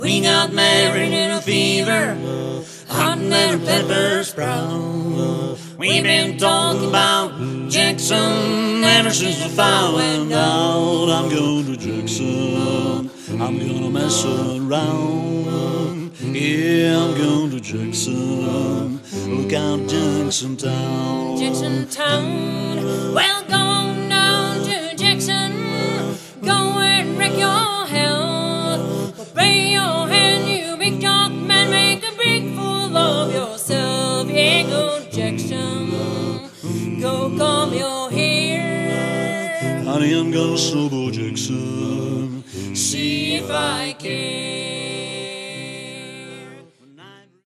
We got married in a fever, hot and then pepper sprout. We've been talking about Jackson ever since the fire went out. I'm going to Jackson, I'm gonna mess around. Yeah, I'm going to Jackson, look out Jackson Town. Jackson Town, well, go on down to Jackson. Go and wreck your health. Obey your hand, you big dog man. Make a big fool of yourself. Yeah, go Jackson, go comb your hair. Honey, I'm gonna snowball Jackson, See if I can.